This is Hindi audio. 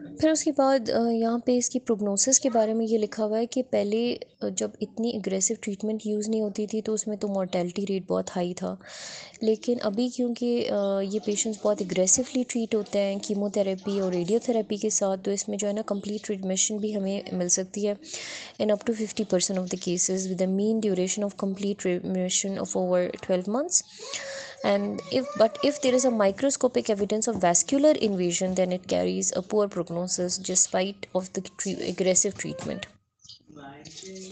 फिर उसके बाद यहाँ पे इसकी प्रोग्नोसिस के बारे में ये लिखा हुआ है कि पहले जब इतनी एग्रेसिव ट्रीटमेंट यूज़ नहीं होती थी तो उसमें तो मोर्टेलिटी रेट बहुत हाई था। लेकिन अभी क्योंकि ये पेशेंट्स बहुत एग्रेसिवली ट्रीट होते हैं कीमोथेरेपी और रेडियोथेरेपी के साथ, तो इसमें जो है ना कंप्लीट रिमिशन भी हमें मिल सकती है in up to 50% of the cases with a mean duration of complete remission of over 12 months. And if there is a microscopic evidence of vascular invasion, then it carries a poor prognosis despite of the aggressive treatment.